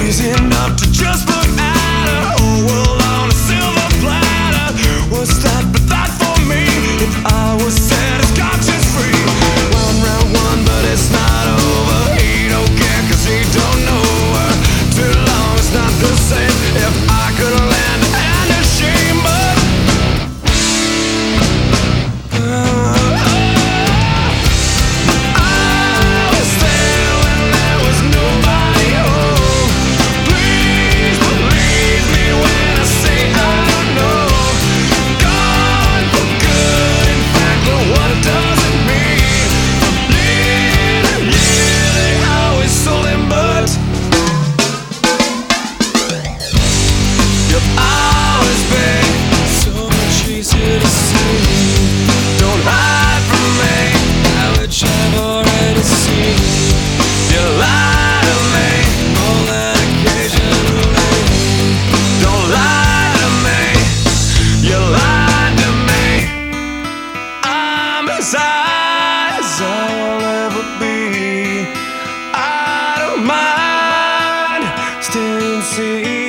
Easy enough to just look at a whole world on a silver platter. What's that but that for me? If I was set as conscience free. Round one, but it's not over. He don't care cause he don't know her. Too long, it's not the same. If I could land and a shame, but I was there when there was nobody home. Please believe me when I say I know. Gone for good, in fact, but what does it mean? I'm bleeding, yeah, they always sold him, but you'll always be so much easier to see. Don't hide from me, that which I've already seen. You lie to me, all that occasionally. Don't lie to me, you lied to me. I'm as high as I'll ever be. I don't mind staying see.